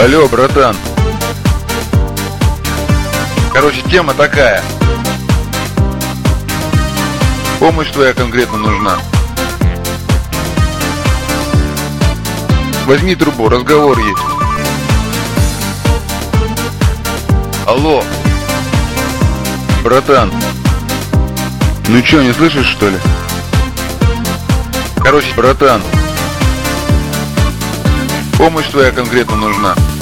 Алло, братан. Короче, тема такая. Помощь твоя конкретно нужна. Возьми трубу, разговор есть. Алло. Братан. Ну чё, не слышишь, что ли? Короче, братан. Помощь твоя конкретно нужна.